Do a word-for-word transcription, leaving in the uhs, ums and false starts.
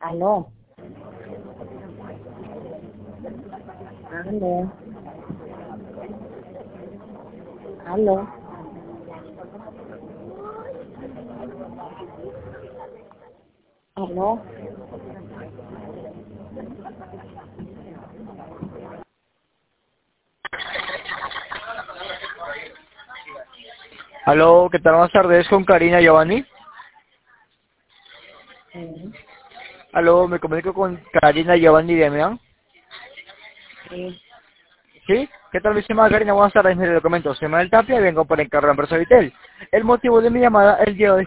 Aló. Aló. Aló. Aló. Aló, ¿qué tal? Buenas tardes, con Karina Giovanni. Sí. Aló, me comunico con Karina Giovanni Demian. Sí. ¿Sí? ¿Qué tal, mi estimada Karina? Buenas tardes, mire, le comento. Soy Manuel Tapia y vengo por encargo de la empresa Vitel. El motivo de mi llamada el día de hoy